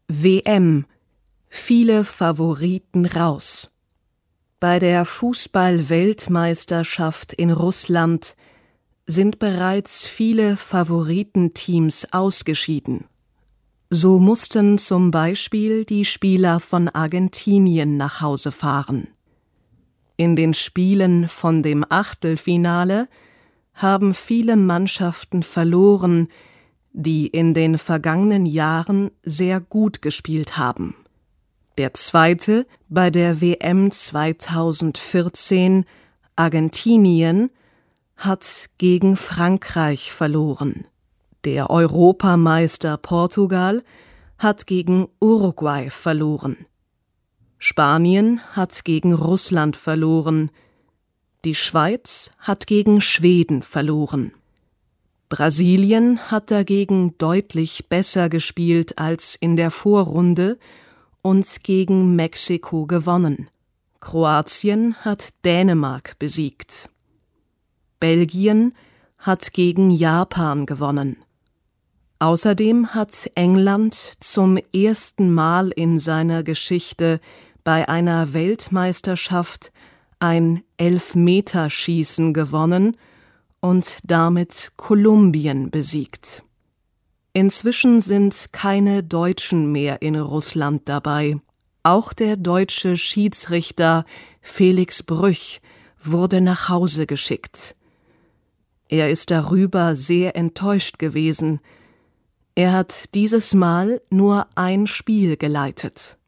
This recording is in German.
WM: Viele Favoriten raus. Bei der Fußball-Weltmeisterschaft in Russland sind bereits viele Favoritenteams ausgeschieden. So mussten zum Beispiel die Spieler von Argentinien nach Hause fahren. In den Spielen von dem Achtelfinale haben viele Mannschaften verloren, die in den vergangenen Jahren sehr gut gespielt haben. Der zweite bei der WM 2014, Argentinien, hat gegen Frankreich verloren. Der Europameister Portugal hat gegen Uruguay verloren. Spanien hat gegen Russland verloren. Die Schweiz hat gegen Schweden verloren. Brasilien hat dagegen deutlich besser gespielt als in der Vorrunde und gegen Mexiko gewonnen. Kroatien hat Dänemark besiegt. Belgien hat gegen Japan gewonnen. Außerdem hat England zum ersten Mal in seiner Geschichte bei einer Weltmeisterschaft ein Elfmeterschießen gewonnen und damit Kolumbien besiegt. Inzwischen sind keine Deutschen mehr in Russland dabei. Auch der deutsche Schiedsrichter Felix Brüch wurde nach Hause geschickt. Er ist darüber sehr enttäuscht gewesen. Er hat dieses Mal nur ein Spiel geleitet.